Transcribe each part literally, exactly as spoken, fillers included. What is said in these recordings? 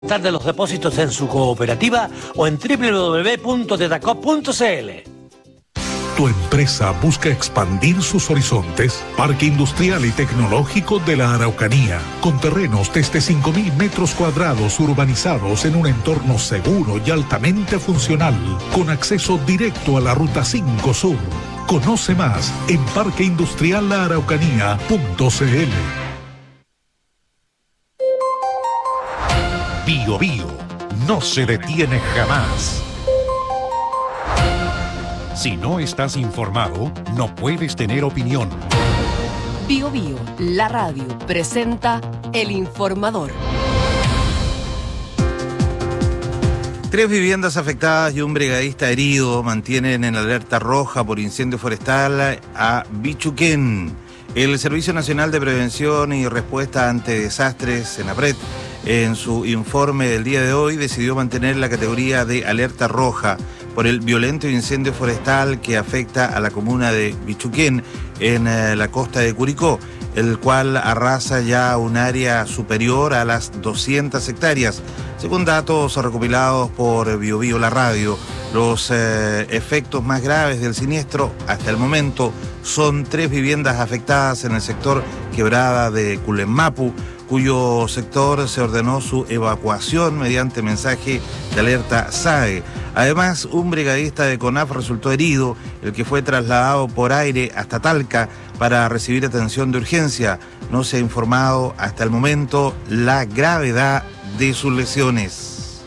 de los depósitos en su cooperativa o en doble u doble u doble u punto tetacop punto c l. ¿Tu empresa busca expandir sus horizontes? Parque Industrial y Tecnológico de la Araucanía, con terrenos desde cinco mil metros cuadrados urbanizados en un entorno seguro y altamente funcional, con acceso directo a la Ruta cinco Sur. Conoce más en parque industrial la araucanía punto c l. Bio Bio no se detiene jamás. Si no estás informado, no puedes tener opinión. Bio Bio, la radio, presenta El Informador. Tres viviendas afectadas y un brigadista herido mantienen en alerta roja por incendio forestal a Bichuquén. El Servicio Nacional de Prevención y Respuesta ante Desastres, SENAPRED, en su informe del día de hoy decidió mantener la categoría de alerta roja por el violento incendio forestal que afecta a la comuna de Bichuquén en eh, la costa de Curicó, el cual arrasa ya un área superior a las doscientas hectáreas. Según datos recopilados por Bio Bio la radio, los eh, efectos más graves del siniestro hasta el momento son tres viviendas afectadas en el sector Quebrada de Culenmapu, cuyo sector se ordenó su evacuación mediante mensaje de alerta S A E. Además, un brigadista de CONAF resultó herido, el que fue trasladado por aire hasta Talca para recibir atención de urgencia. No se ha informado hasta el momento la gravedad de sus lesiones.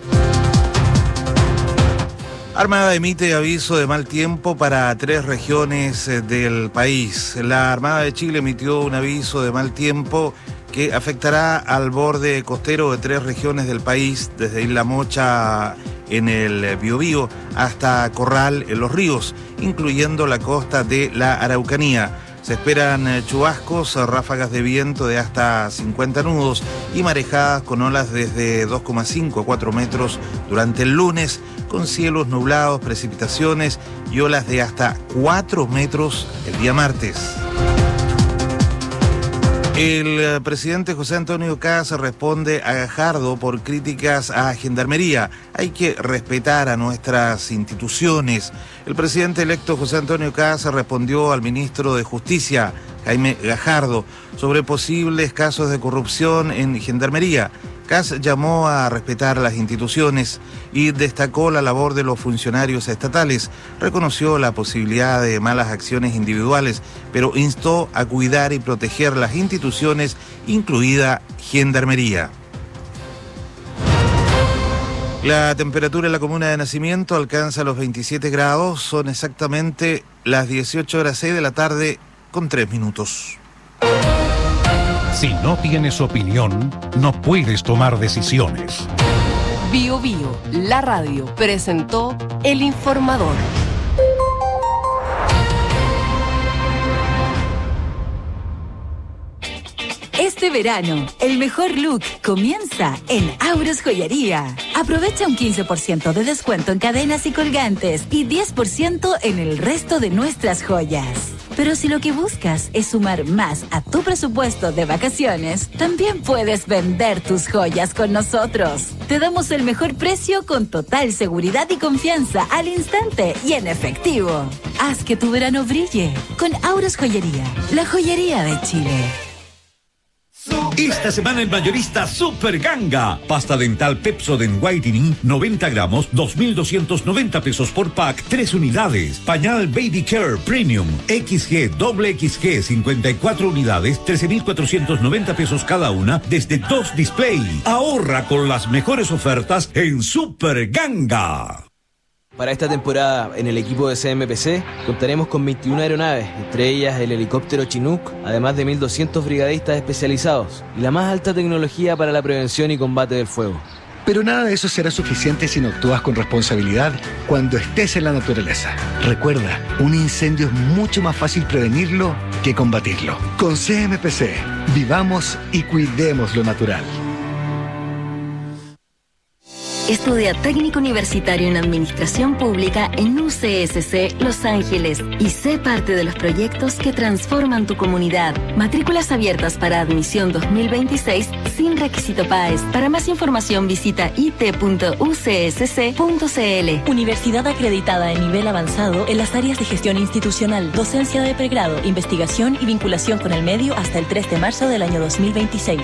Armada emite aviso de mal tiempo para tres regiones del país. La Armada de Chile emitió un aviso de mal tiempo que afectará al borde costero de tres regiones del país, desde Isla Mocha en el Biobío hasta Corral en los ríos, incluyendo la costa de la Araucanía. Se esperan chubascos, ráfagas de viento de hasta cincuenta nudos y marejadas con olas desde dos coma cinco a cuatro metros durante el lunes, con cielos nublados, precipitaciones y olas de hasta cuatro metros el día martes. El presidente José Antonio Kast responde a Gajardo por críticas a Gendarmería. Hay que respetar a nuestras instituciones. El presidente electo José Antonio Kast respondió al ministro de Justicia, Jaime Gajardo, sobre posibles casos de corrupción en Gendarmería. Kast llamó a respetar las instituciones y destacó la labor de los funcionarios estatales. Reconoció la posibilidad de malas acciones individuales, pero instó a cuidar y proteger las instituciones, incluida Gendarmería. La temperatura en la comuna de Nacimiento alcanza los veintisiete grados. Son exactamente las dieciocho horas seis de la tarde con tres minutos. Si no tienes opinión, no puedes tomar decisiones. Bio Bio, la radio, presentó El Informador. Este verano, el mejor look comienza en Auros Joyería. Aprovecha un quince por ciento de descuento en cadenas y colgantes y diez por ciento en el resto de nuestras joyas. Pero si lo que buscas es sumar más a tu presupuesto de vacaciones, también puedes vender tus joyas con nosotros. Te damos el mejor precio con total seguridad y confianza al instante y en efectivo. Haz que tu verano brille con Auros Joyería, la joyería de Chile. Esta semana en Mayorista Super Ganga. Pasta dental Pepsodent Whitening noventa gramos, dos mil doscientos noventa pesos por pack, tres unidades. Pañal Baby Care Premium X G, doble X G, cincuenta y cuatro unidades, trece mil cuatrocientos noventa pesos cada una desde dos Display. Ahorra con las mejores ofertas en Super Ganga. Para esta temporada, en el equipo de C M P C, contaremos con veintiuna aeronaves, entre ellas el helicóptero Chinook, además de mil doscientos brigadistas especializados, y la más alta tecnología para la prevención y combate del fuego. Pero nada de eso será suficiente si no actúas con responsabilidad cuando estés en la naturaleza. Recuerda, un incendio es mucho más fácil prevenirlo que combatirlo. Con C M P C, vivamos y cuidemos lo natural. Estudia técnico universitario en Administración Pública en U C S C Los Ángeles y sé parte de los proyectos que transforman tu comunidad. Matrículas abiertas para admisión dos mil veintiséis sin requisito P A E S. Para más información visita i t punto u c s c punto c l. Universidad acreditada en nivel avanzado en las áreas de gestión institucional, docencia de pregrado, investigación y vinculación con el medio hasta el tres de marzo del año dos mil veintiséis.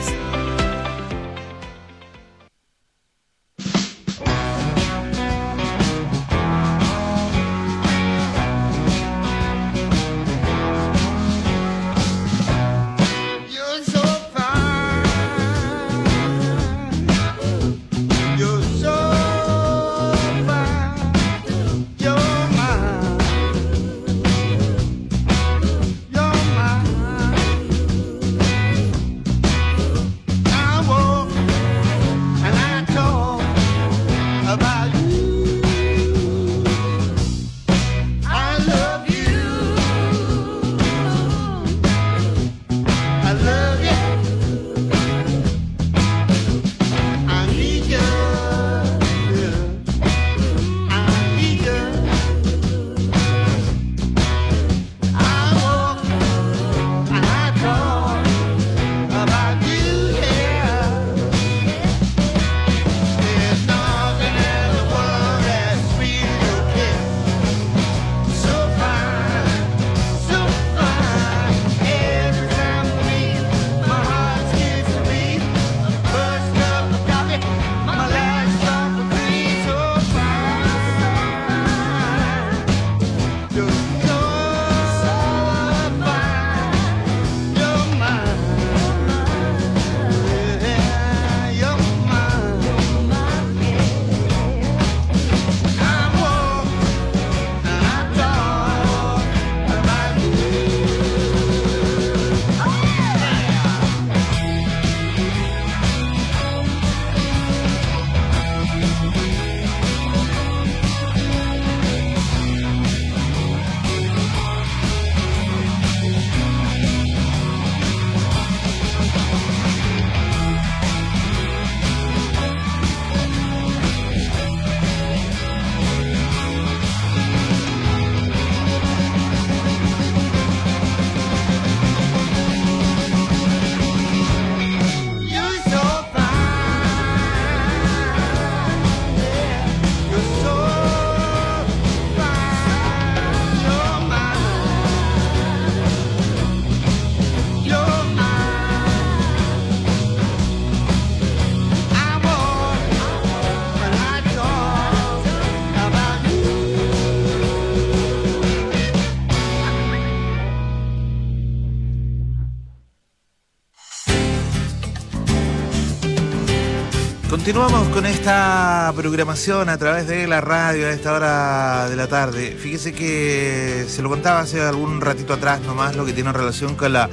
Continuamos con esta programación a través de la radio a esta hora de la tarde. Fíjese que se lo contaba hace algún ratito atrás nomás lo que tiene relación con la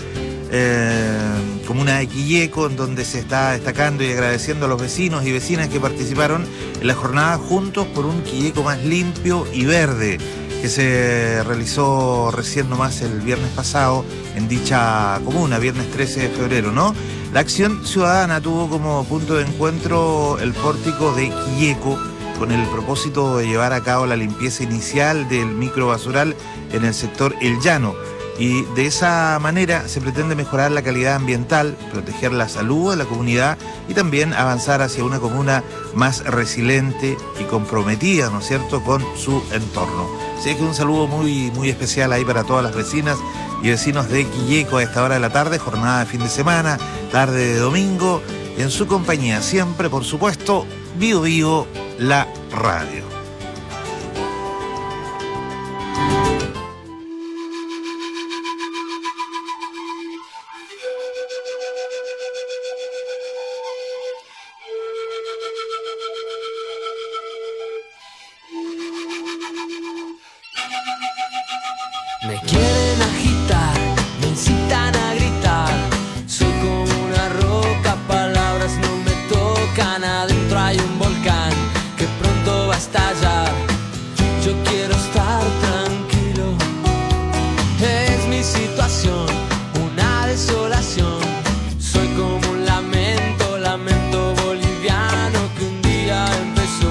eh, comuna de Quilleco, en donde se está destacando y agradeciendo a los vecinos y vecinas que participaron en la jornada Juntos por un Quilleco más limpio y verde, que se realizó recién nomás el viernes pasado en dicha comuna, viernes trece de febrero, ¿no? La acción ciudadana tuvo como punto de encuentro el pórtico de Quilleco, con el propósito de llevar a cabo la limpieza inicial del microbasural en el sector El Llano. Y de esa manera se pretende mejorar la calidad ambiental, proteger la salud de la comunidad y también avanzar hacia una comuna más resiliente y comprometida, ¿no es cierto?, con su entorno. Así que un saludo muy, muy especial ahí para todas las vecinas y vecinos de Quilleco a esta hora de la tarde, jornada de fin de semana, tarde de domingo, en su compañía siempre, por supuesto, Bio Bio, la radio. Me quieren agitar, me incitan a gritar. Soy como una roca, palabras no me tocan. Adentro hay un volcán que pronto va a estallar. Yo quiero estar tranquilo. Es mi situación, una desolación. Soy como un lamento, lamento boliviano que un día empezó.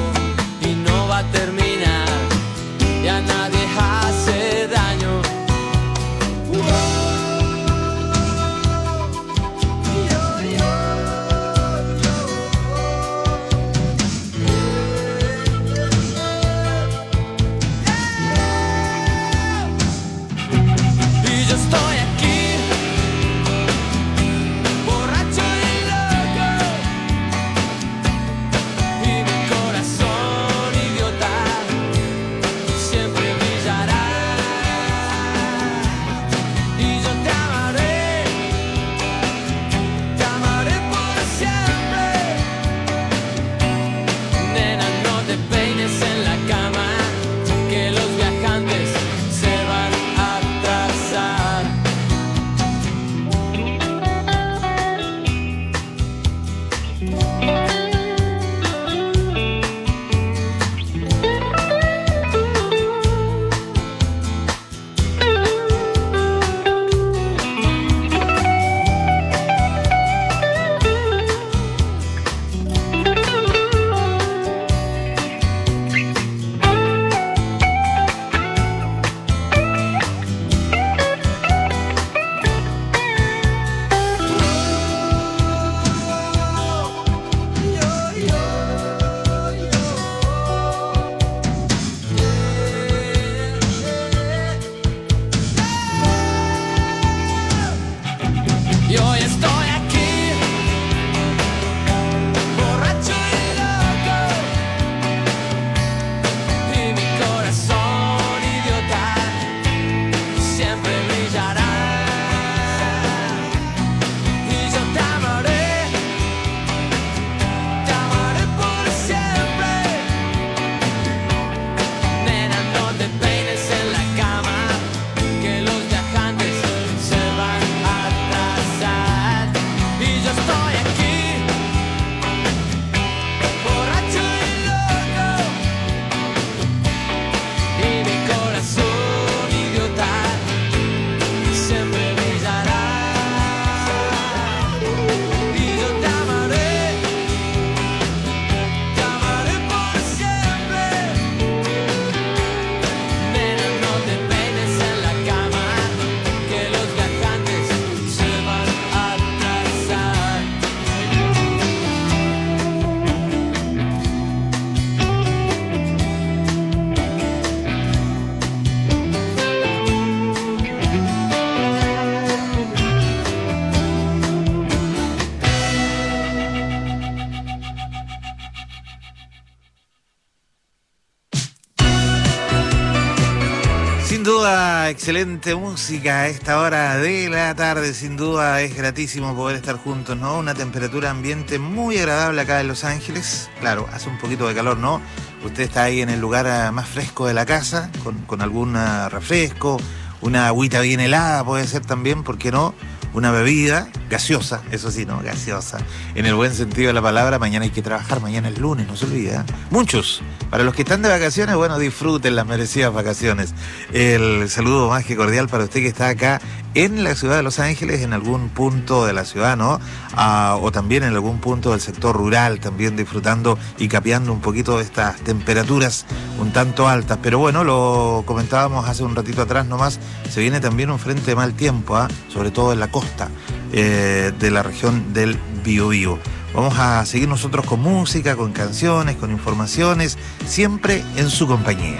duda, excelente música a esta hora de la tarde. Sin duda es gratísimo poder estar juntos, ¿no? Una temperatura ambiente muy agradable acá en Los Ángeles. Claro, hace un poquito de calor, ¿no? Usted está ahí en el lugar más fresco de la casa, con, con algún refresco, una agüita bien helada puede ser también, ¿por qué no? Una bebida gaseosa, eso sí, ¿no? Gaseosa. En el buen sentido de la palabra, mañana hay que trabajar, mañana es lunes, no se olvide, ¿eh? Muchos. Para los que están de vacaciones, bueno, disfruten las merecidas vacaciones. El saludo más que cordial para usted que está acá en la ciudad de Los Ángeles, en algún punto de la ciudad, ¿no? Ah, o también en algún punto del sector rural, también disfrutando y capeando un poquito de estas temperaturas un tanto altas. Pero bueno, lo comentábamos hace un ratito atrás nomás, se viene también un frente de mal tiempo, ¿eh? Sobre todo en la costa eh, de la región del Biobío. Vamos a seguir nosotros con música, con canciones, con informaciones, siempre en su compañía.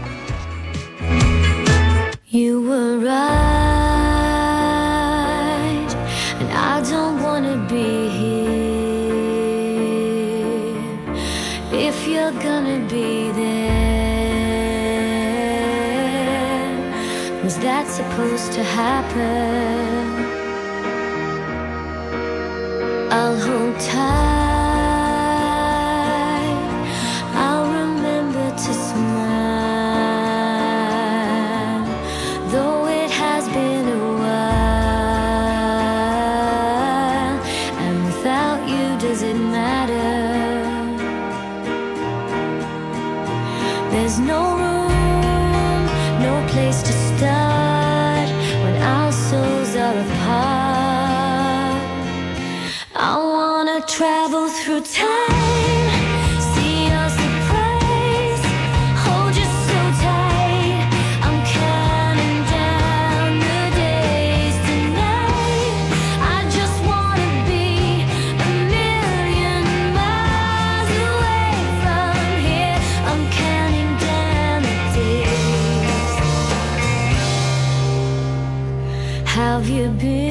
You were right, and I don't wanna be here. If you're gonna be there, was that supposed to happen? I'll hold tight, I'll remember to smile, though it has been a while, and without you does it matter? There's no room, no place to start when our souls are apart. I wanna travel through time, see your surprise, hold you so tight. I'm counting down the days tonight. I just wanna be a million miles away from here. I'm counting down the days. Have you been?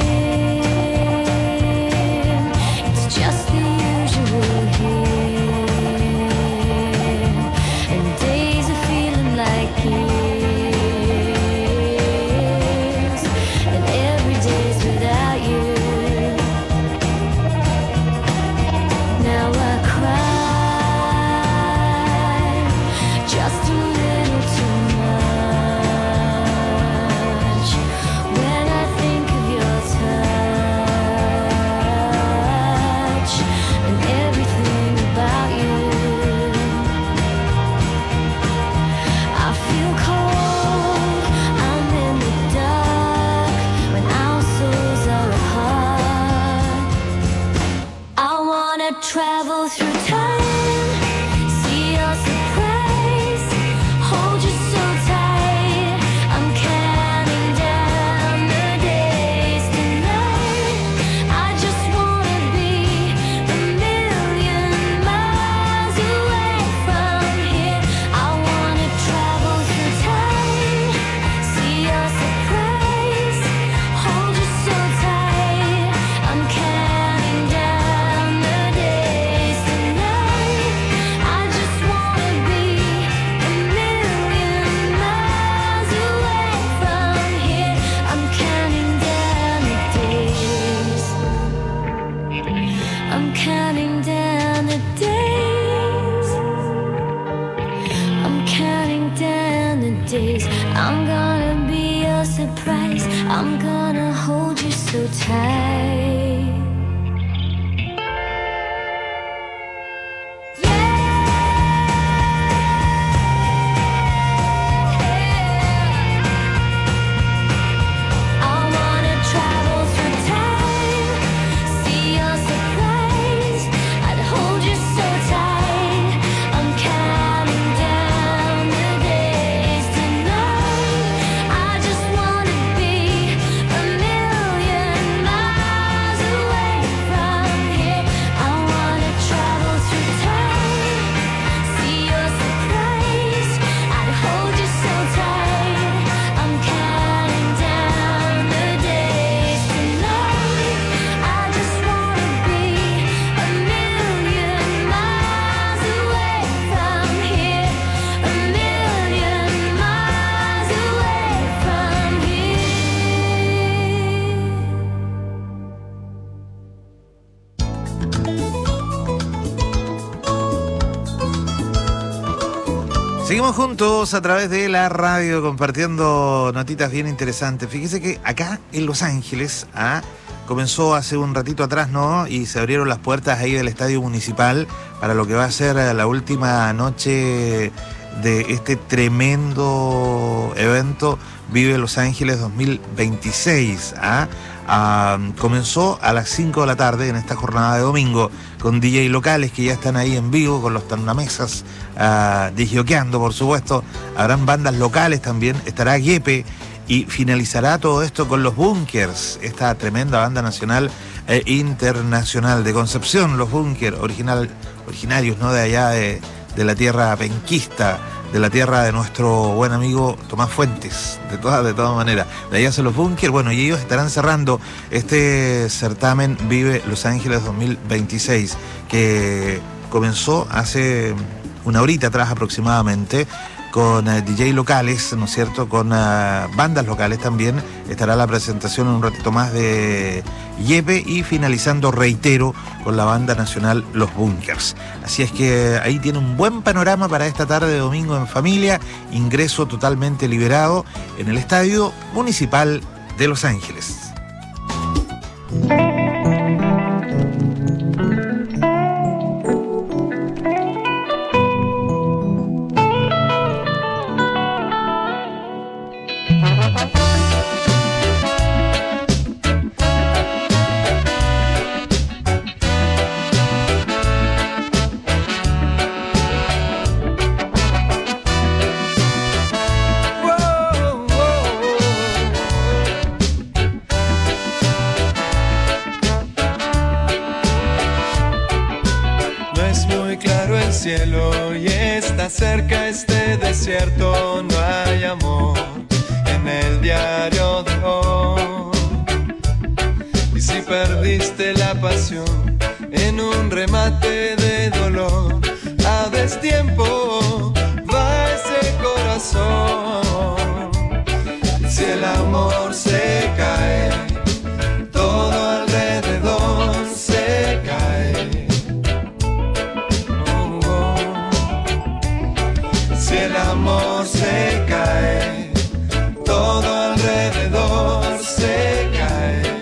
Travel through time, see your surprise, hold you so tight. I'm counting down the days tonight. I just wanna be a million miles away from here. I wanna travel through time, see your surprise, hold you so tight. I'm counting down the days tonight. I just wanna be a million miles away from here. I'm counting down the days. I'm counting down the days. I'm counting down the days. I'm gonna be your surprise. I'm gonna hold you so tight. Million miles Seguimos juntos a través de la radio compartiendo notitas bien interesantes. Fíjese que acá en Los Ángeles ¿ah? comenzó hace un ratito atrás, ¿no? Y se abrieron las puertas ahí del Estadio Municipal para lo que va a ser la última noche de este tremendo evento Vive Los Ángeles dos mil veintiséis. ¿ah? Ah, comenzó a las cinco de la tarde en esta jornada de domingo con D J locales que ya están ahí en vivo con los tornamesas uh, disjoqueando, por supuesto. Habrán bandas locales también, estará Yepe y finalizará todo esto con los Bunkers, esta tremenda banda nacional e internacional de Concepción, los Bunkers, original, originarios ¿no? de allá de, de la tierra penquista, de la tierra de nuestro buen amigo Tomás Fuentes, de todas de todas maneras. De allá son los Bunkers, bueno, y ellos estarán cerrando este certamen Vive Los Ángeles dos mil veintiséis, que comenzó hace una horita atrás aproximadamente, con uh, D J locales, ¿no es cierto?, con uh, bandas locales también. Estará la presentación en un ratito más de Yepe y finalizando, reitero, con la banda nacional Los Bunkers. Así es que ahí tiene un buen panorama para esta tarde de domingo en familia, ingreso totalmente liberado en el Estadio Municipal de Los Ángeles. Cielo y está cerca este desierto, no hay amor en el diario de hoy. Y si perdiste la pasión en un remate de dolor, a destiempo va ese corazón. Si el amor se cae, todo alrededor se cae. Si el amor se cae, todo alrededor se cae.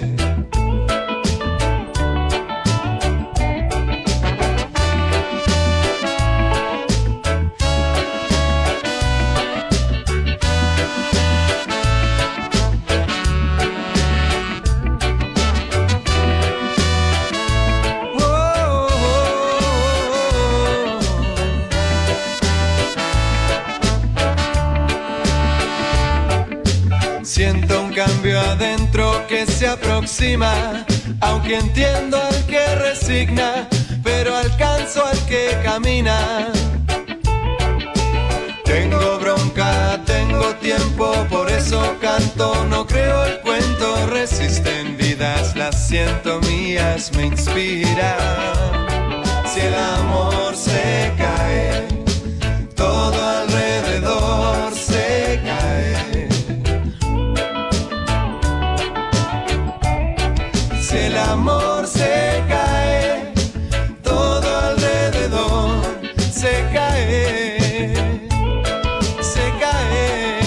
Siento un cambio adentro que se aproxima, aunque entiendo al que resigna, pero alcanzo al que camina. Tengo bronca, tengo tiempo, por eso canto, no creo el cuento. Resisten vidas, las siento mías, me inspira. Si el amor se cae, todo alrededor se cae. Si el amor se cae, todo alrededor se cae, se cae.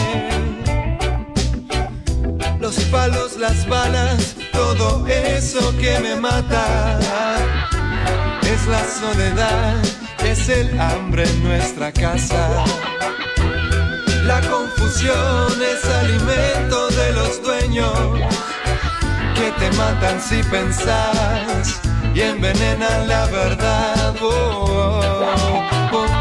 Los palos, las balas, todo eso que me mata, es la soledad, es el hambre en nuestra casa. La confusión es alimento de los dueños que te matan si pensás y envenenan la verdad. Oh, oh, oh, oh.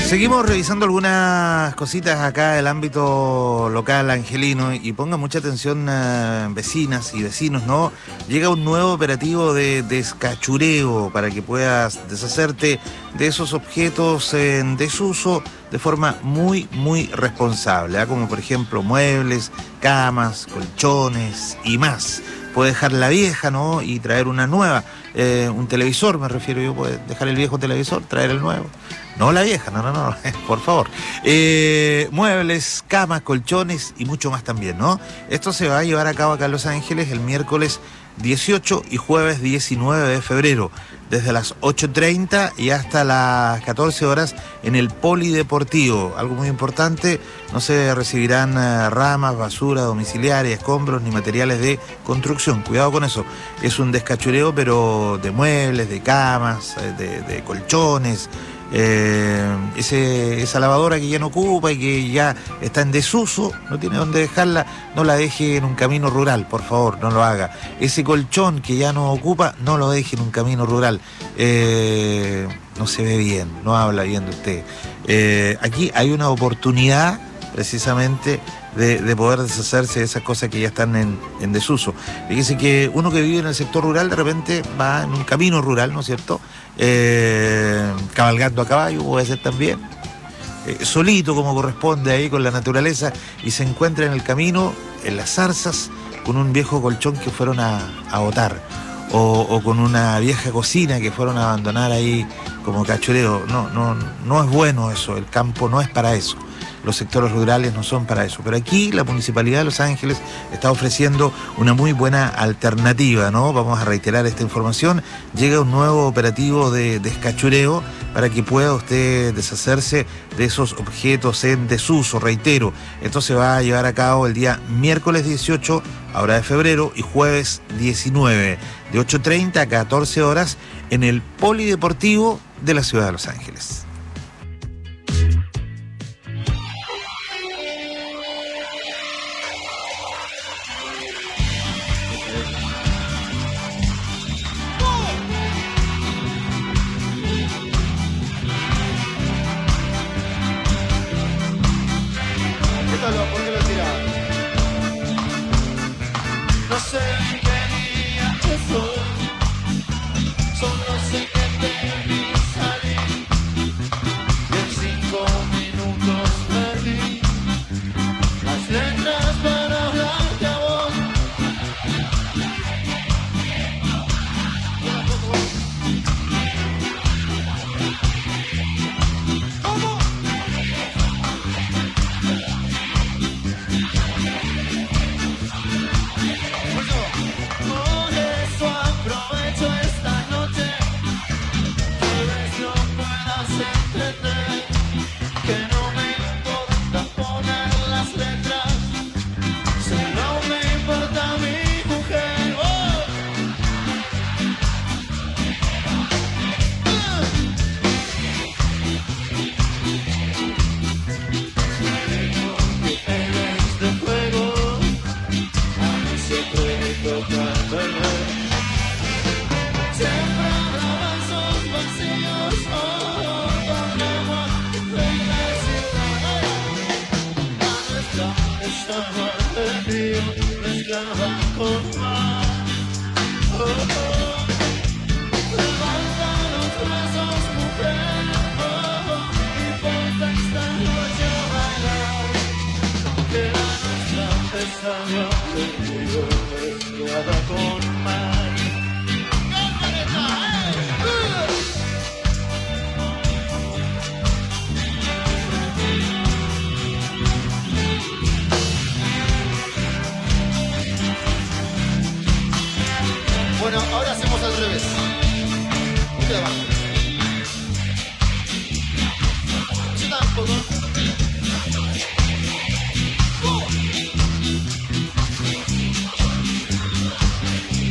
Seguimos revisando algunas cositas acá del ámbito local angelino y ponga mucha atención eh, vecinas y vecinos, ¿no? Llega un nuevo operativo de descachureo para que puedas deshacerte de esos objetos en desuso de forma muy, muy responsable, ¿eh? Como por ejemplo muebles, camas, colchones y más. Puede dejar la vieja, ¿no? Y traer una nueva. Eh, un televisor, me refiero yo, puede dejar el viejo televisor, traer el nuevo. No la vieja, no, no, no, por favor. Eh, muebles, camas, colchones y mucho más también, ¿no? Esto se va a llevar a cabo acá en Los Ángeles el miércoles dieciocho y jueves diecinueve de febrero, desde las ocho treinta y hasta las catorce horas en el Polideportivo. Algo muy importante, no se recibirán eh, ramas, basura domiciliaria, escombros ni materiales de construcción. Cuidado con eso. Es un descachureo, pero de muebles, de camas, de, de colchones. Eh, ese, esa lavadora que ya no ocupa y que ya está en desuso, no tiene dónde dejarla, no la deje en un camino rural, por favor, no lo haga. Ese colchón que ya no ocupa, no lo deje en un camino rural. Eh, no se ve bien, no habla bien de usted. Eh, aquí hay una oportunidad precisamente de, de poder deshacerse de esas cosas que ya están en, en desuso. Fíjese que uno que vive en el sector rural de repente va en un camino rural, ¿no es cierto? Eh, cabalgando a caballo puede ser también, eh, solito como corresponde ahí con la naturaleza, y se encuentra en el camino, en las zarzas, con un viejo colchón que fueron a, a botar, o, o con una vieja cocina que fueron a abandonar ahí como cachureo. No, no, no es bueno eso, el campo no es para eso. Los sectores rurales no son para eso. Pero aquí la Municipalidad de Los Ángeles está ofreciendo una muy buena alternativa, ¿no? Vamos a reiterar esta información. Llega un nuevo operativo de descachureo para que pueda usted deshacerse de esos objetos en desuso. Reitero, esto se va a llevar a cabo el día miércoles dieciocho, ahora de febrero, y jueves diecinueve, de ocho treinta a catorce horas, en el Polideportivo de la Ciudad de Los Ángeles. ¿Por qué lo tirás? No sé qué día es hoy, solo sé que te vi salir y en cinco minutos perdí las letras para hablarte a vos. ¿Cómo? Por eso aprovecho esta noche, tal vez no puedas entender que no me importa poner las letras, si no me importa mi mujer. ¡Oh! Que eres de fuego, a mí siempre me toca perder. Siempre habrá esos vacíos, oh, volvemos a felicidad. La nuestra estaba perdido, mezclada con más. Oh, oh. Levanta los brazos, mujer, oh, y ponte esta noche a bailar. Que la nuestra estaba perdido, mezclada con más. Bueno, ahora hacemos al revés. Usted abajo. Yo tampoco. Uh.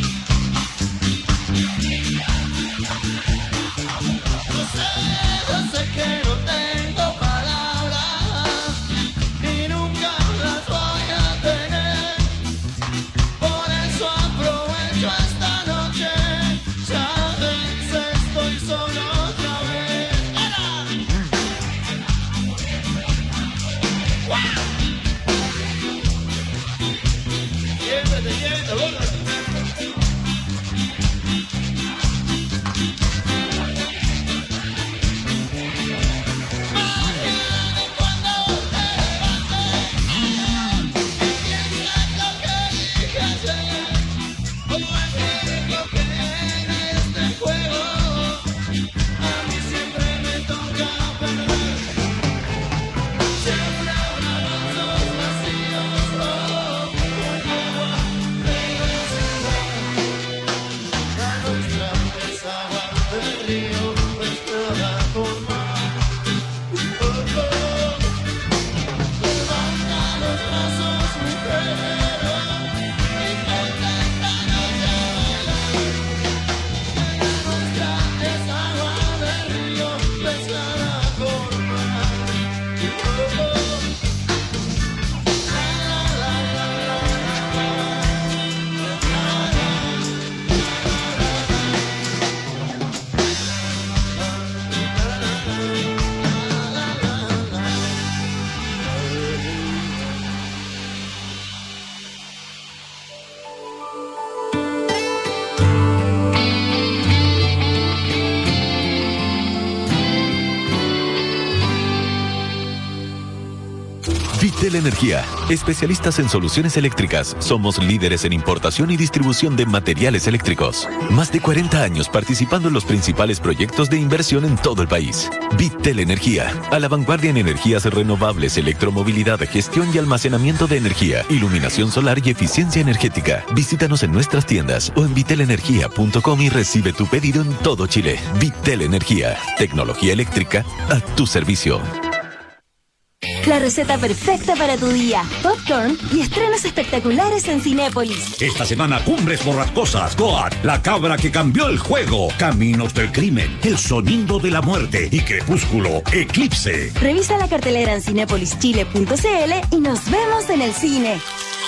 Vitel Energía, especialistas en soluciones eléctricas. Somos líderes en importación y distribución de materiales eléctricos. Más de cuarenta años participando en los principales proyectos de inversión en todo el país. Vitel Energía, a la vanguardia en energías renovables, electromovilidad, gestión y almacenamiento de energía, iluminación solar y eficiencia energética. Visítanos en nuestras tiendas o en vitel energía punto com y recibe tu pedido en todo Chile. Vitel Energía, tecnología eléctrica a tu servicio. La receta perfecta para tu día. Popcorn y estrenos espectaculares en Cinépolis. Esta semana, Cumbres Borrascosas, Goat, La Cabra que cambió el juego, Caminos del Crimen, El Sonido de la Muerte y Crepúsculo, Eclipse. Revisa la cartelera en cinépolis chile punto c l y nos vemos en el cine.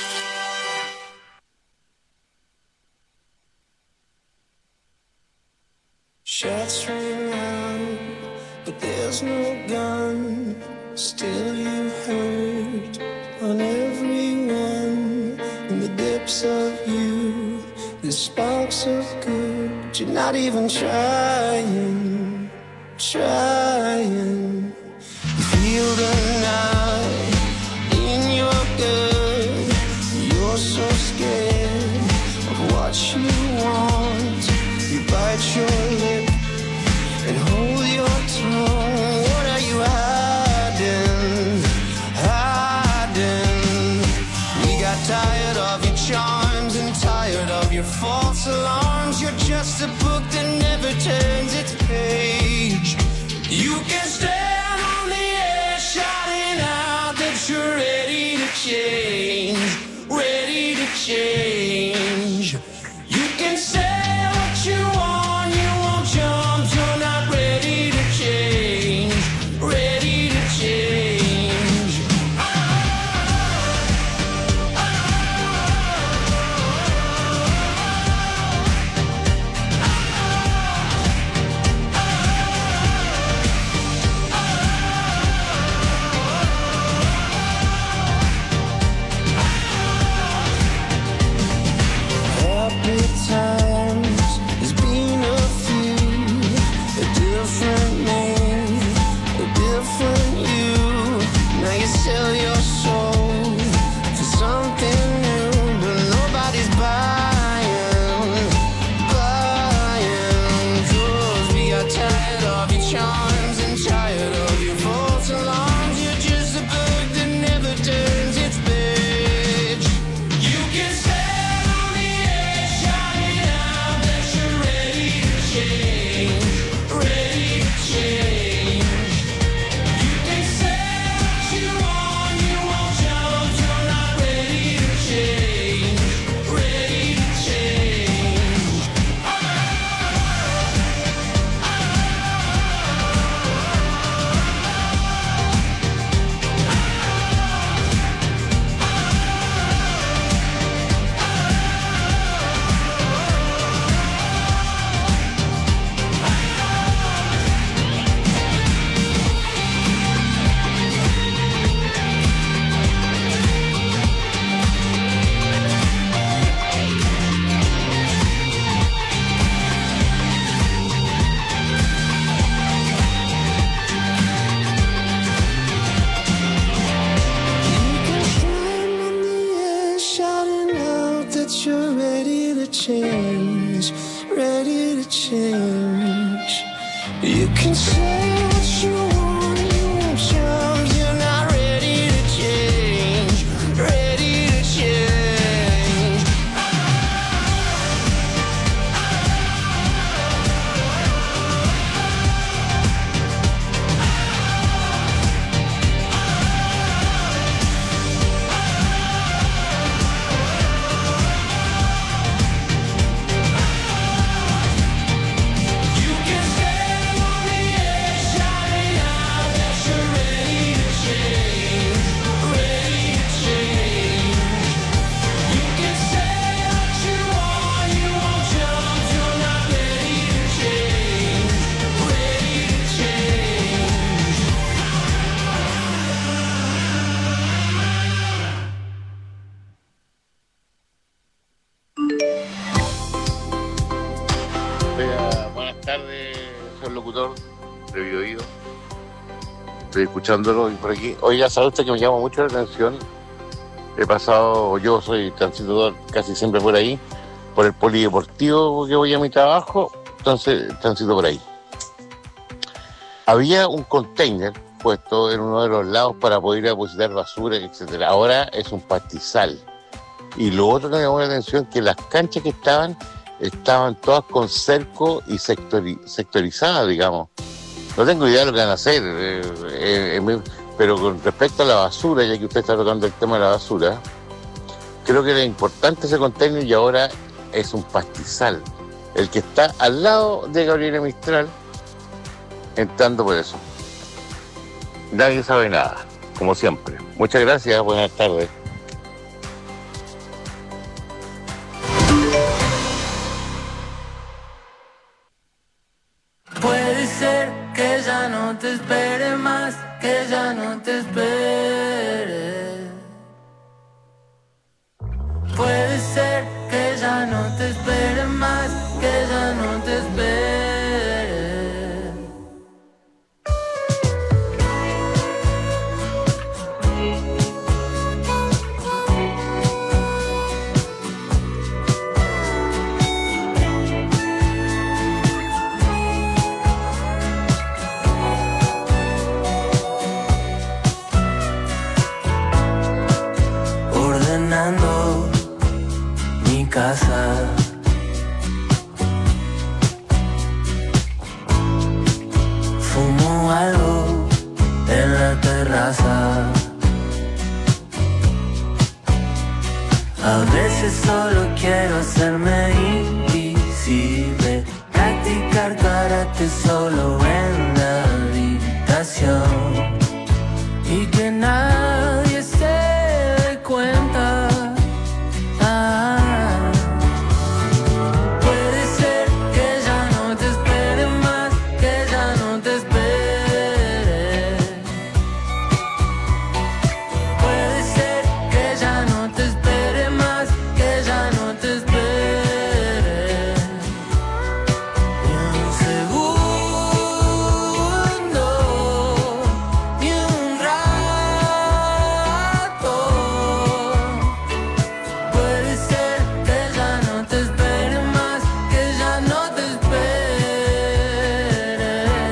Shots ring out, but there's no gun. Still you hurt on everyone. In the depths of you, the sparks of good. You're not even trying, trying. You feel the night in your gut. You're so scared of what you want. You bite your lip and hold your tongue. What are you hiding, hiding? We got tired of your charms and tired of your false alarms. You're just a book that never turns its page. You can stand on the edge shouting out that you're ready to change, ready to change. You can say what you want, you won't jump, you're not ready to change, ready to change. Happy times, there's been a few, a different name, a different you. Now you sell your soul for something new, but nobody's buying, buying. 'Cause we got tired of your charms and tired of your false alarms. You're just a book that never turns its page. You can stand on the edge shouting out that you're ready to change, ready to change. You can say what you want, you won't jump, you're not ready to change, ready to change. Shouting out that you're ready to change, ready to change. You can say what you want, you won't change. You're not ready to change, ready to change. You can stand on the edge shouting out that you're ready to change, ready to change. You can say what you want, you won't jump, you're not ready to change, ready to change. Oiga, buenas tardes, señor locutor de Bio Bio. estoy escuchándolo y por aquí. Oiga, ¿sabe usted que me llama mucho la atención? He pasado, yo soy transitador casi siempre por ahí, por el polideportivo que voy a mi trabajo, entonces transito por ahí. Había un container puesto en uno de los lados para poder depositar basura, etcétera. Ahora es un pastizal. Y lo otro que me llamó la atención es que las canchas que estaban, estaban todas con cerco y sectori- sectorizadas, digamos. No tengo idea de lo que van a hacer, eh, eh, eh, pero con respecto a la basura, ya que usted está tocando el tema de la basura, creo que era importante ese container y ahora es un pastizal. El que está al lado de Gabriela Mistral, entrando por eso. Nadie sabe nada, como siempre. Muchas gracias, buenas tardes. Puede ser que ya no te espere más, que ya no te espere. Puede ser que ya no te espere más, que ya no te espere. Ordenando mi casa, fumo algo en la terraza. A veces solo quiero hacerme invisible, practicar karate solo en la habitación y que nadie se dé cuenta. Ah, puede ser que ya no te espere más, que ya no te espere. Puede ser que ya no te espere más, que ya no te espere. Ni un segundo, ni un rato. Puede ser que ya no te espere más, que ya no te espere.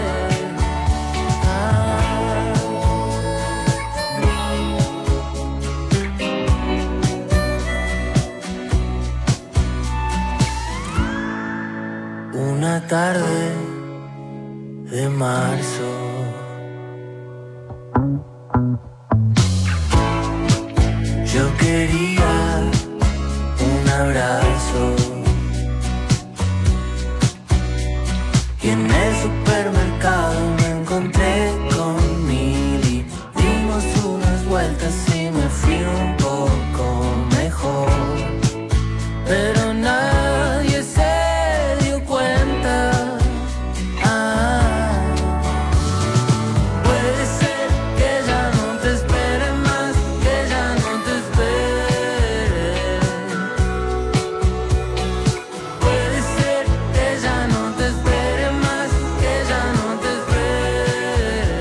Una tarde de marzo, yo quería un abrazo y en el supermercado me encontré con Mili. Dimos unas vueltas y me fui un poco mejor, pero nadie se dio cuenta. Ah, puede ser que ya no te espere más, que ya no te espere. Puede ser que ya no te espere más, que ya no te espere.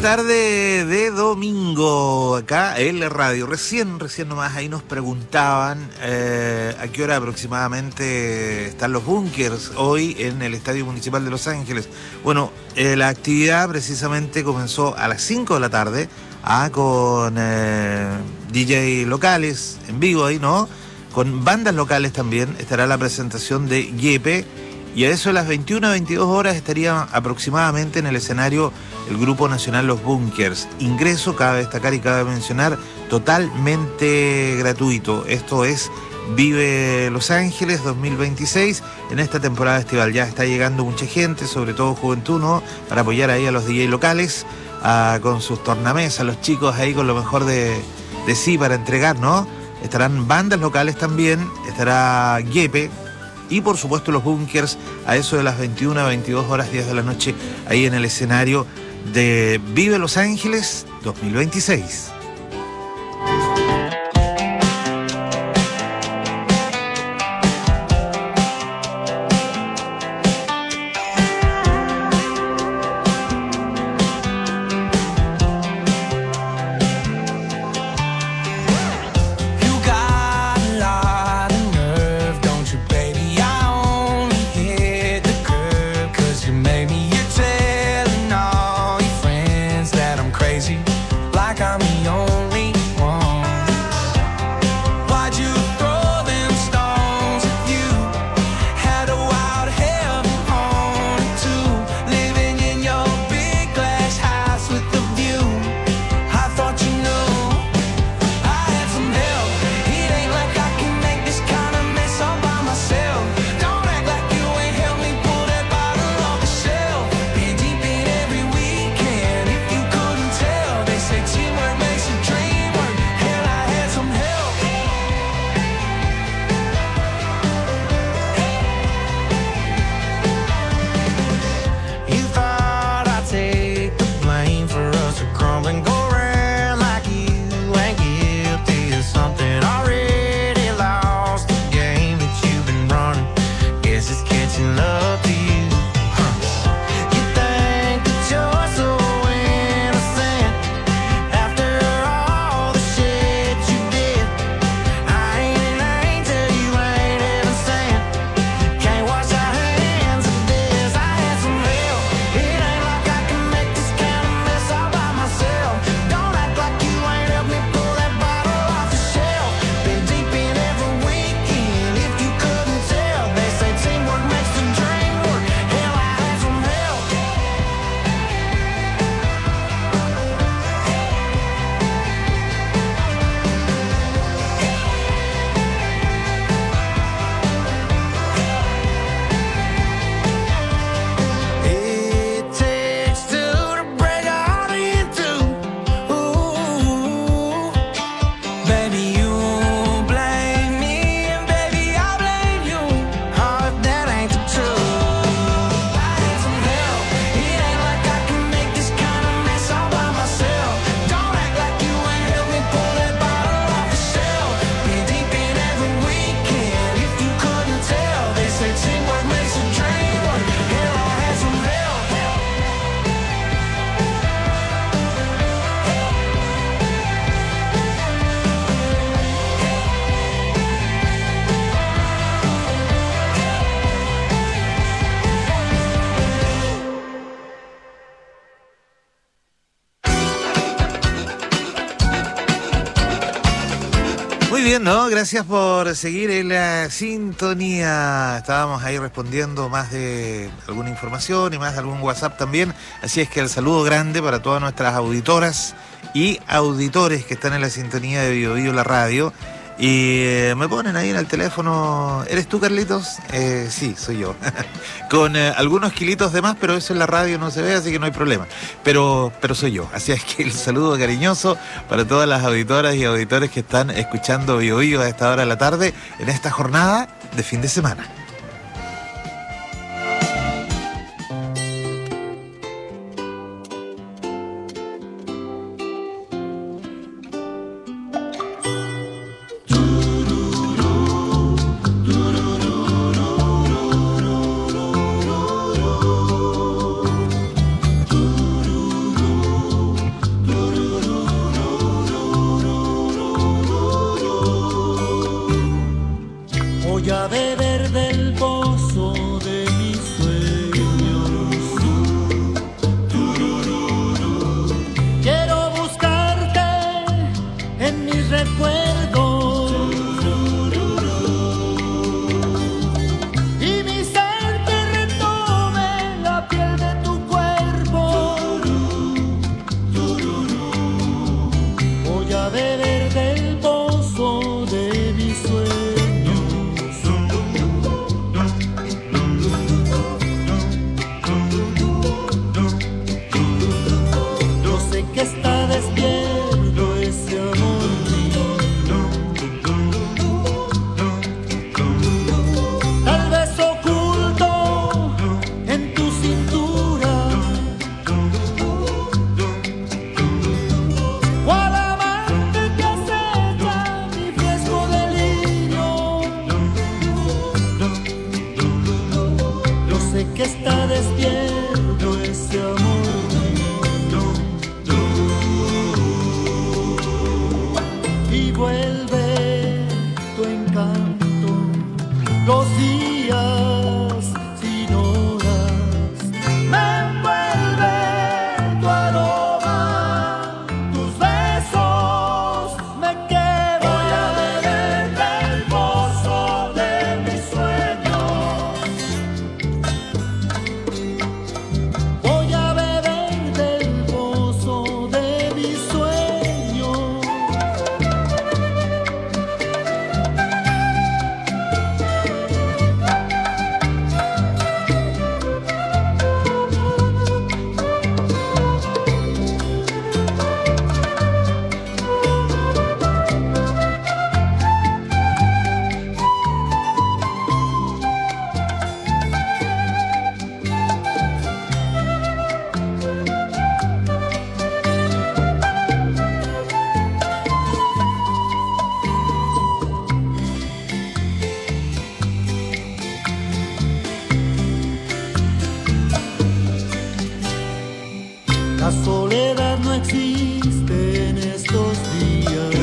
tarde de domingo, acá en la radio. Recién, recién nomás ahí nos preguntaban eh, a qué hora aproximadamente están los búnkers hoy en el Estadio Municipal de Los Ángeles. Bueno, eh, la actividad precisamente comenzó a las cinco de la tarde, ah, con eh, D J locales en vivo ahí, ¿no? Con bandas locales también. Estará la presentación de Yepe. Y a eso de las veintiuna a veintidós horas estaría aproximadamente en el escenario el Grupo Nacional Los Bunkers. Ingreso, cabe destacar y cabe mencionar, totalmente gratuito. Esto es Vive Los Ángeles dos mil veintiséis. En esta temporada estival ya está llegando mucha gente, sobre todo juventud, ¿no? Para apoyar ahí a los D J locales, a, con sus tornamesas, los chicos ahí con lo mejor de, de sí para entregar, ¿no? Estarán bandas locales también, estará Yepe. Y por supuesto los Bunkers a eso de las veintiuna a veintidós horas, diez de la noche, ahí en el escenario de Vive Los Ángeles dos mil veintiséis. Bien, ¿no? Gracias por seguir en la sintonía. Estábamos ahí respondiendo más de alguna información y más de algún WhatsApp también. Así es que el saludo grande para todas nuestras auditoras y auditores que están en la sintonía de Bio Bio la radio. Y eh, me ponen ahí en el teléfono, ¿eres tú, Carlitos? Eh, sí, soy yo. Con eh, algunos kilitos de más, pero eso en la radio no se ve, así que no hay problema. Pero, pero soy yo. Así es que el saludo cariñoso para todas las auditoras y auditores que están escuchando Bio Bio a esta hora de la tarde en esta jornada de fin de semana. que está despierto ese amor. Y vuelve tu encanto, los días sin horas, me envuelve tu aroma, tus besos me quedan. Voy a beber del pozo de mis sueños. Voy a beber del pozo de mis sueños. La soledad no existe en estos días.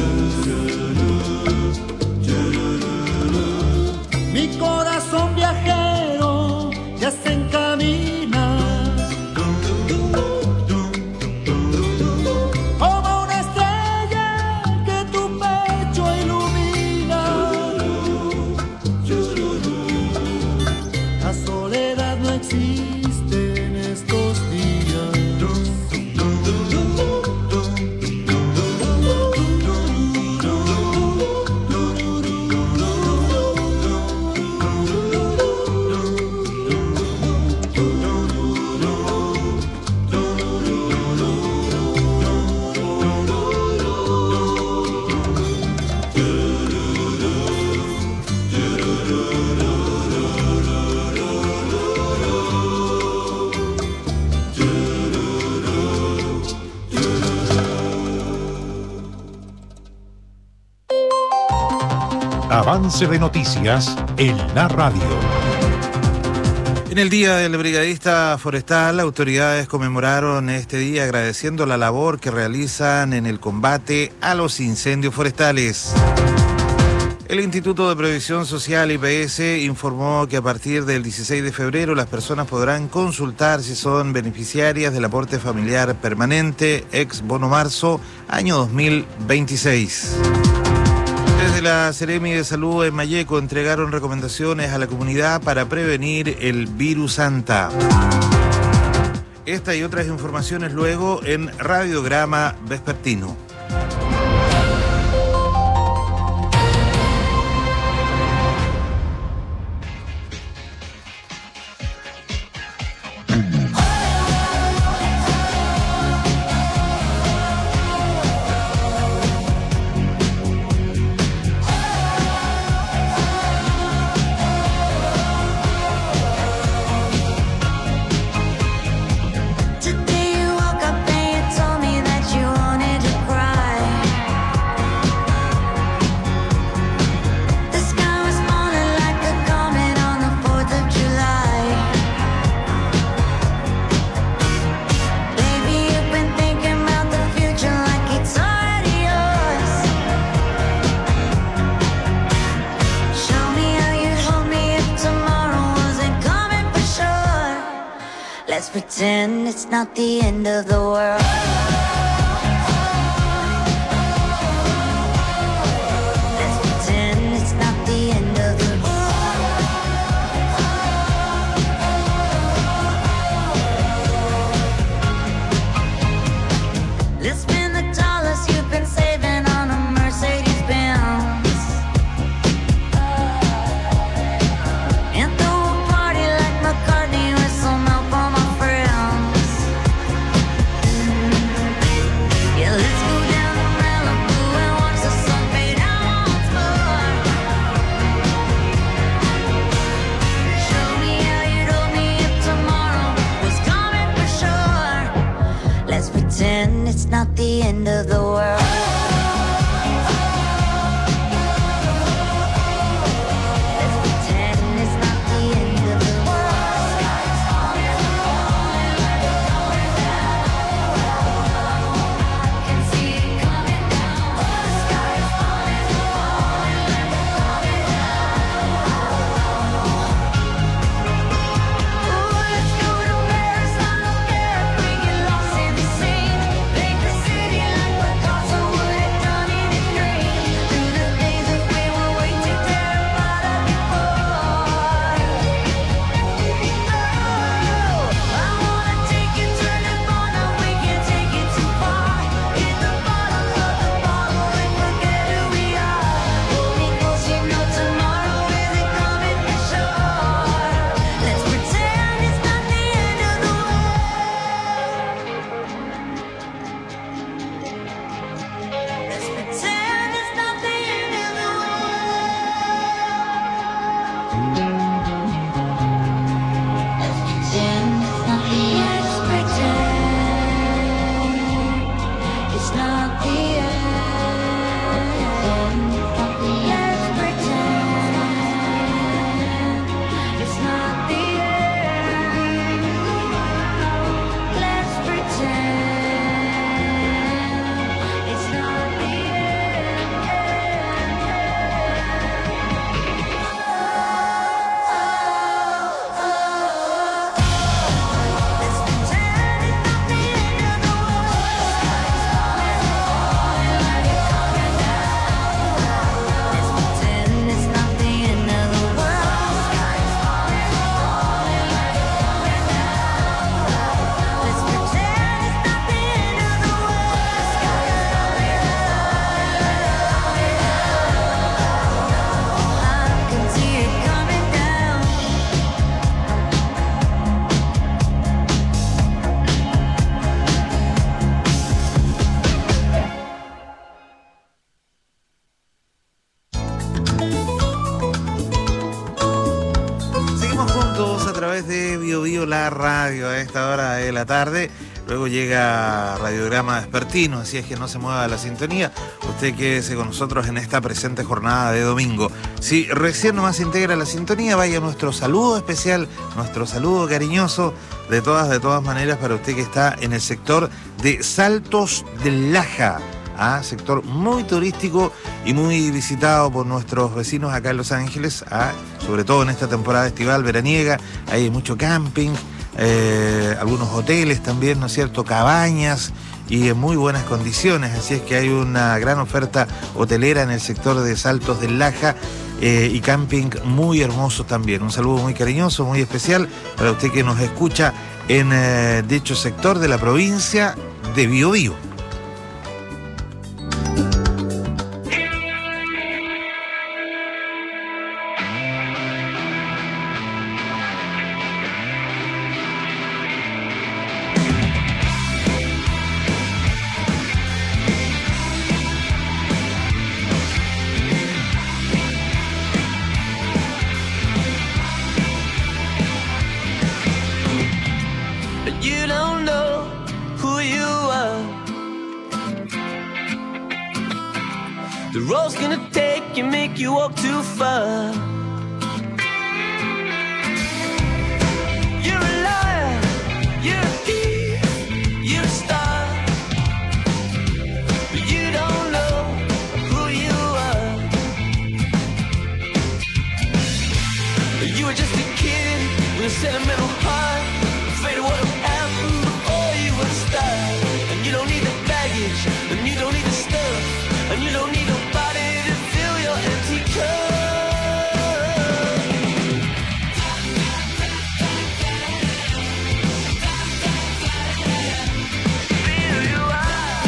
Mi corazón viajero ya se encamina como una estrella que tu pecho ilumina. La soledad no existe en estos días. Avance de noticias en la radio. En el Día del Brigadista Forestal, autoridades conmemoraron este día agradeciendo la labor que realizan en el combate a los incendios forestales. El Instituto de Previsión Social I P S informó que a partir del dieciséis de febrero las personas podrán consultar si son beneficiarias del aporte familiar permanente ex bono marzo año dos mil veintiséis. Desde la Seremi de Salud en Malleco entregaron recomendaciones a la comunidad para prevenir el virus Santa. Esta y otras informaciones luego en Radiograma Vespertino. Today you woke up and you told me that you wanted to cry. The sky was falling like a comet on the fourth of July. Baby, you've been thinking about the future like it's already yours. Show me how you'd hold me if tomorrow wasn't coming for sure. Let's pretend it's not the end of the world. Let's pretend it's not the end of the world. Let's spend the dollars you've been saving on a Mercedes Benz and throw a party like McCartney with some help from my friends. Yeah, let's go down to Malibu and watch the sun fade out once more. Show me how you'd hold me if tomorrow was coming for sure. Let's pretend it's not the end of the world. Let's pretend it's not the end of the world. través de Bio Bio, la radio, a esta hora de la tarde. Luego llega Radiograma Vespertino, así es que no se mueva la sintonía. Usted quédese con nosotros en esta presente jornada de domingo. Si recién nomás se integra la sintonía, vaya nuestro saludo especial, nuestro saludo cariñoso, de todas, de todas maneras, para usted que está en el sector de Saltos del Laja. Ah, sector muy turístico y muy visitado por nuestros vecinos acá en Los Ángeles, ah, sobre todo en esta temporada estival veraniega. Hay mucho camping, eh, algunos hoteles también, ¿no es cierto?, cabañas y en muy buenas condiciones, así es que hay una gran oferta hotelera en el sector de Saltos del Laja. Eh, y camping muy hermoso también. Un saludo muy cariñoso, muy especial para usted que nos escucha en eh, dicho sector de la provincia de Biobío. You don't know who you are. The road's gonna take you, make you walk too far. You're a liar, you're a thief, you're a star. But you don't know who you are. You were just a kid with a sentimental heart, afraid of what will happen before you would start. And you don't need the baggage, and you don't need the stuff, and you don't need nobody to fill your empty cup. Be who you are.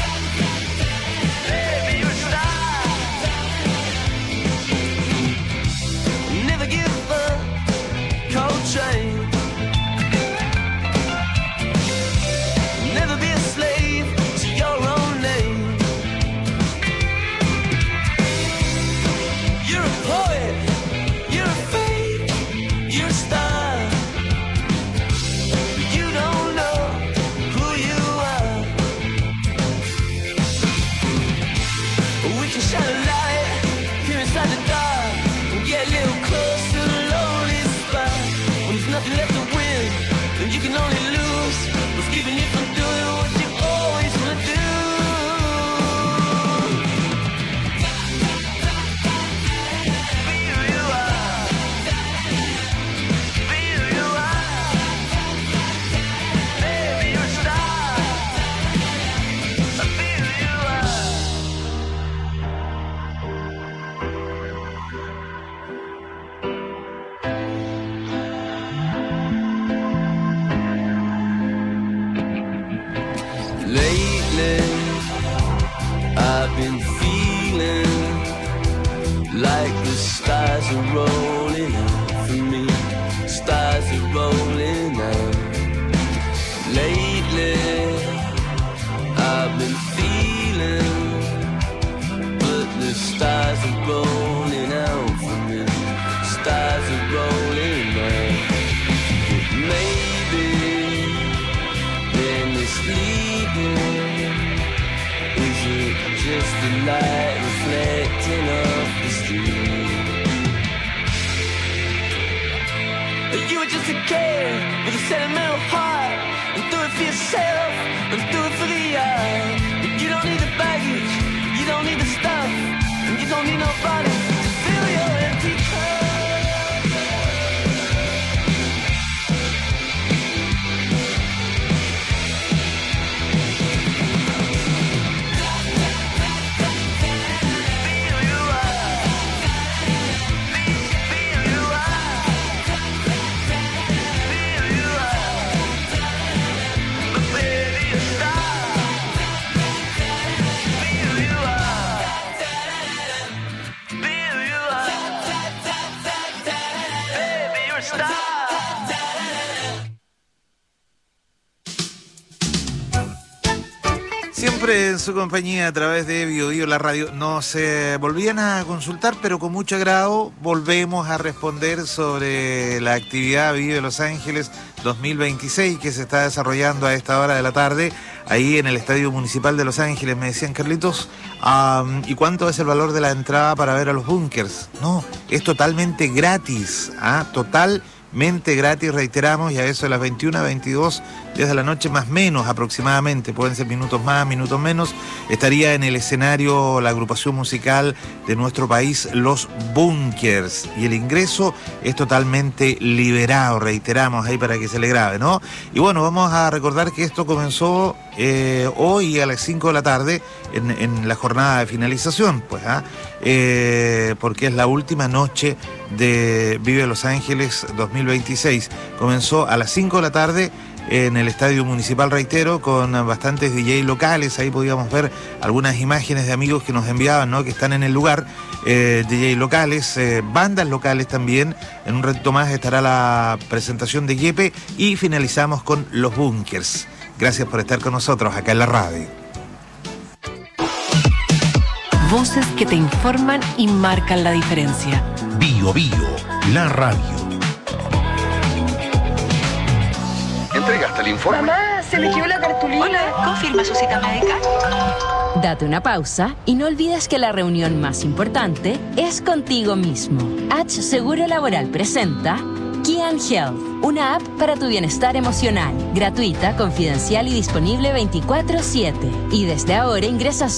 Baby, you're a star. Never give up, Coltrane. Never be a slave to your own name. You're a poet, you're a fake, you're a star. But you don't know who you are. We can shine a light here inside the dark and get a little closer to the lonely spot. When there's nothing left to win, then you can only lose. What's keeping you from doing what you always want to do? Be who you are. Be who you are. Baby, you're a star. Be who you are. Lately, I've been feeling like the stars are rolling out for me. Stars are rolling out. Lately, I've been feeling, but the stars are rolling out for me. Stars are rolling out. But maybe they're misleading. Is it just the light reflecting off the street? You were just a kid with a sentimental heart, and do it for yourself, and do it for the art. You don't need the baggage, you don't need the stuff, and you don't need nobody to fill your empty cup. Baby, you're a star. Siempre en su compañía a través de Bio Bio, la radio. Nos eh, volvían a consultar, pero con mucho agrado volvemos a responder sobre la actividad Vive Los Ángeles dos mil veintiséis que se está desarrollando a esta hora de la tarde, ahí en el Estadio Municipal de Los Ángeles. Me decían, Carlitos, um, ¿y cuánto es el valor de la entrada para ver a los Bunkers? No, es totalmente gratis, ¿ah? Totalmente gratis, reiteramos, y a eso de las veintiuna, veintidós, diez de la noche, más menos aproximadamente, pueden ser minutos más, minutos menos, estaría en el escenario la agrupación musical de nuestro país, Los Bunkers, y el ingreso es totalmente liberado, reiteramos ahí para que se le grabe, ¿no? Y bueno, vamos a recordar que esto comenzó eh, hoy a las cinco de la tarde en, en la jornada de finalización, pues, ¿ah? Eh, porque es la última noche de Vive Los Ángeles dos mil veintiséis. Comenzó a las cinco de la tarde en el Estadio Municipal, reitero, con bastantes D J locales. Ahí podíamos ver algunas imágenes de amigos que nos enviaban, ¿no?, que están en el lugar, eh, D J locales, eh, bandas locales también. En un rato más estará la presentación de Yepe y finalizamos con Los Bunkers. Gracias por estar con nosotros acá en la radio. Voces que te informan y marcan la diferencia. Bio Bio, la radio. ¿Entregaste el informe? Mamá, se me quedó la cartulina. Hola, ¿confirma su cita médica? Date una pausa y no olvides que la reunión más importante es contigo mismo. H Seguro Laboral presenta Kian Health, una app para tu bienestar emocional, gratuita, confidencial y disponible veinticuatro siete. Y desde ahora ingresas